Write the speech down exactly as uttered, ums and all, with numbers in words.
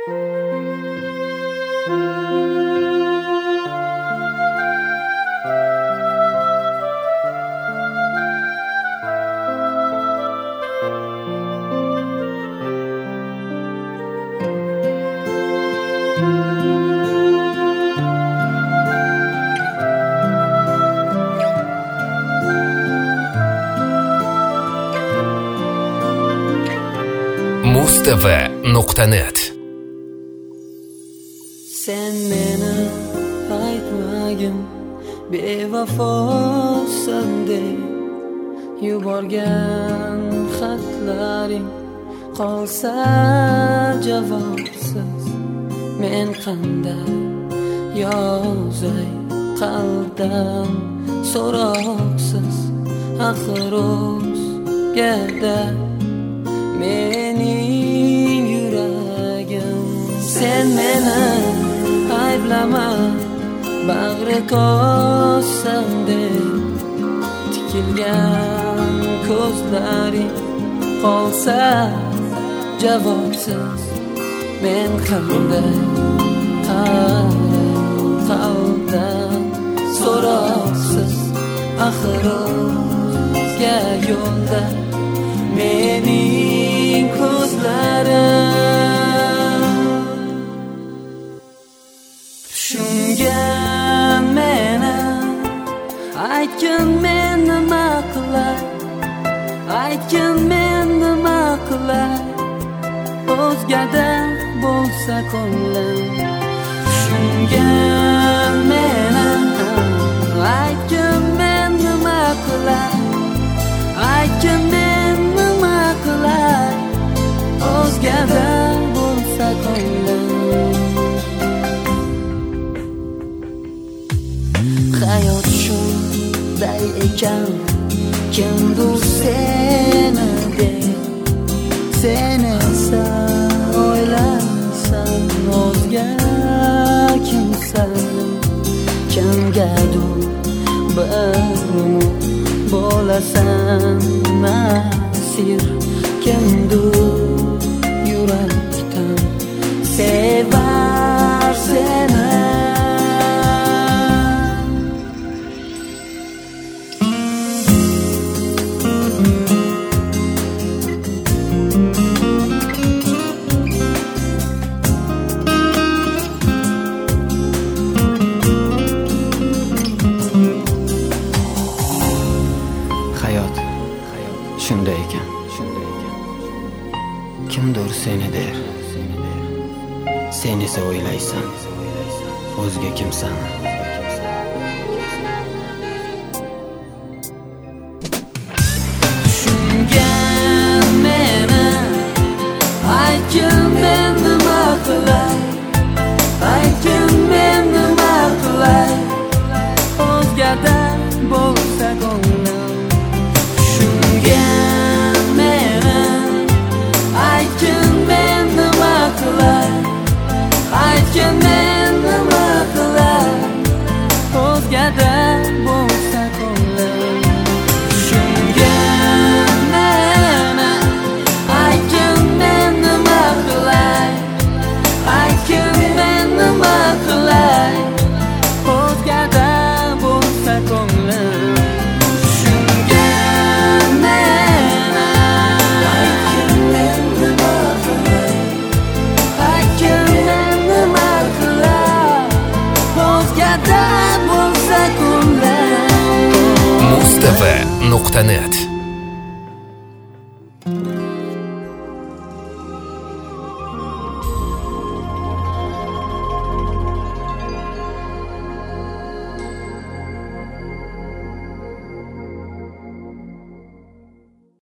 mustv nuqta net. Sen meni aytmagin bevafosan deb yuborgan xatlaring qolsa javobsiz. Men qanday yozay qalbdan so'roqsiz, axir o'zgada mening yuragim. Sen meni ayblama bag'ri ko'zsan deb tikilgan ko'zlaring qolsa javobsiz. Men qanday qalbdan so'roqsiz, axir o'zga yo'lda mening ko'zlarim. Tushungan meni aytgin, men nima qilay, aytgin men nima qilay, o'zgada bo'lsa ko'nglim. Tushungan meni aytgin, men nima qilay, aytgin men nima qilay, o'zgada bo'lsa ko'nglim. Hayot shunday ekan, kimdir seni deb, sen esa o'ylaysan o'zga kimsan. Kimgadir bir umid bo'lasan asir, kimdir yurakdan sevar seni. Shunday ekan, shunday ekan. Kimdir seni der, sen esa o'ylaysan o'zga kimsan. Tushungan meni aytgin, men nima qilay, aytgin men nima qilay, o'zgada bo'lsa ko'nglim. Aytgin men nima qilay, o'zgada bo'lsa ko'nglim. Tushungan meni aytgin, men nima qilay, aytgin men nima qilay, o'zgada bo'lsa ko'nglim. Tushungan meni aytgin, men nima qilay, aytgin mustv nuqta net.